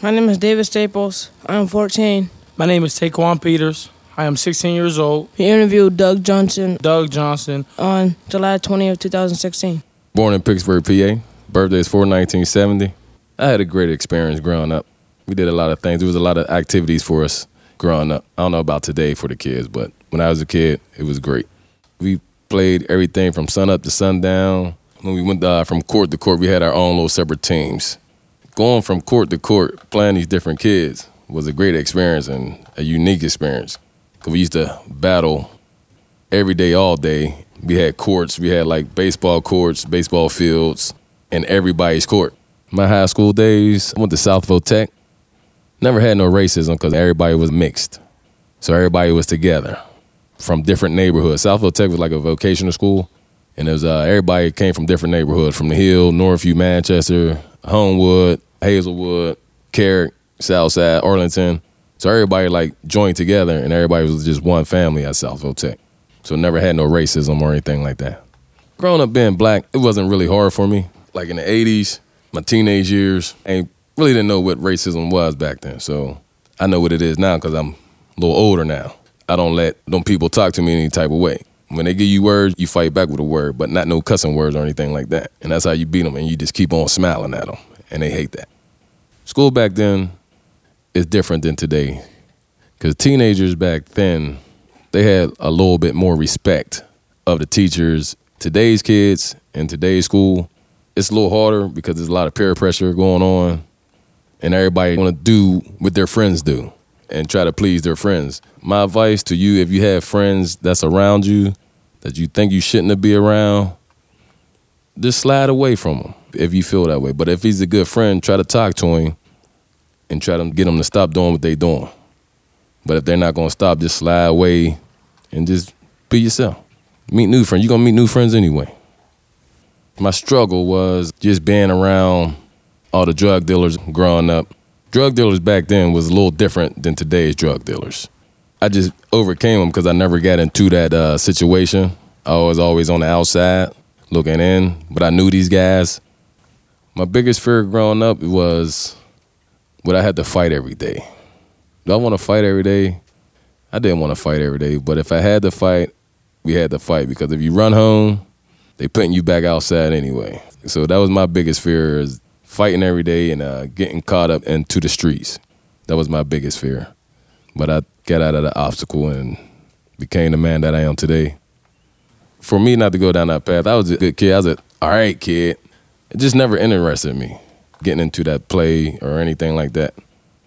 My name is David Staples. I'm 14. My name is Taquan Peters. I am 16 years old. We interviewed Doug Johnson on July 20th, 2016. Born in Pittsburgh, PA. Birthday is 4/1970. I had a great experience growing up. We did a lot of things. There was a lot of activities for us growing up. I don't know about today for the kids, but when I was a kid, it was great. We played everything from sun up to sundown. When we went from court to court, we had our own little separate teams. Going from court to court, playing these different kids was a great experience and a unique experience. Because we used to battle every day, all day. We had courts. We had like baseball courts, baseball fields, and everybody's court. My high school days, I went to Southville Tech. Never had no racism because everybody was mixed. So everybody was together from different neighborhoods. Southville Tech was like a vocational school. And it was everybody came from different neighborhoods, from the Hill, Northview, Manchester, Homewood, Hazelwood, Carrick, Southside, Arlington. So everybody like joined together and everybody was just one family at Southville Tech. So never had no racism or anything like that. Growing up being black, it wasn't really hard for me. Like in the 80s, my teenage years, I really didn't know what racism was back then. So I know what it is now because I'm a little older now. I don't let them people talk to me any type of way. When they give you words, you fight back with a word, but not no cussing words or anything like that. And that's how you beat them, and you just keep on smiling at them, and they hate that. School back then is different than today because teenagers back then, they had a little bit more respect of the teachers. Today's kids in today's school, it's a little harder because there's a lot of peer pressure going on, and everybody want to do what their friends do and try to please their friends. My advice to you, if you have friends that's around you that you think you shouldn't be around, just slide away from him if you feel that way. But if he's a good friend, try to talk to him and try to get him to stop doing what they're doing. But if they're not going to stop, just slide away and just be yourself. Meet new friends. You're going to meet new friends anyway. My struggle was just being around all the drug dealers growing up. Drug dealers back then was a little different than today's drug dealers. I just overcame them because I never got into that situation. I was always on the outside looking in, but I knew these guys. My biggest fear growing up was would I have to fight every day? Do I want to fight every day? I didn't want to fight every day, but if I had to fight, we had to fight because if you run home, they putting you back outside anyway. So that was my biggest fear, is fighting every day and getting caught up into the streets. That was my biggest fear. But I got out of the obstacle and became the man that I am today. For me not to go down that path, I was a good kid. I was an all right kid. It just never interested me, getting into that play or anything like that.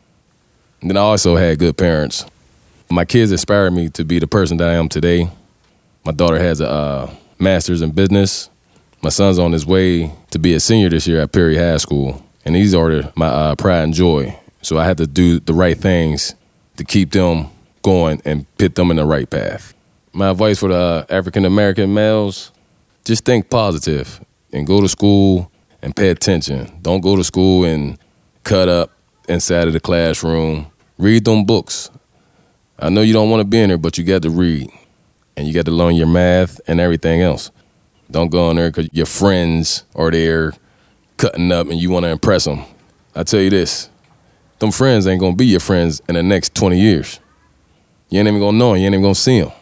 And then I also had good parents. My kids inspired me to be the person that I am today. My daughter has a master's in business. My son's on his way to be a senior this year at Perry High School. And he's already my pride and joy. So I had to do the right things to keep them going and put them in the right path. My advice for the African-American males, just think positive and go to school and pay attention. Don't go to school and cut up inside of the classroom. Read them books. I know you don't want to be in there, but you got to read. And you got to learn your math and everything else. Don't go in there because your friends are there cutting up and you want to impress them. I tell you this, them friends ain't going to be your friends in the next 20 years. You ain't even going to know them. You ain't even going to see them.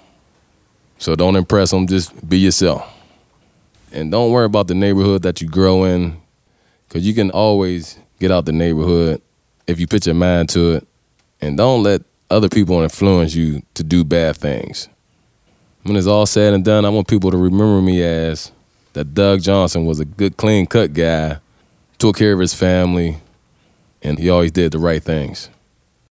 So don't impress them. Just be yourself. And don't worry about the neighborhood that you grow in, because you can always get out the neighborhood if you put your mind to it. And don't let other people influence you to do bad things. When it's all said and done, I want people to remember me as that Doug Johnson was a good, clean-cut guy, took care of his family, and he always did the right things.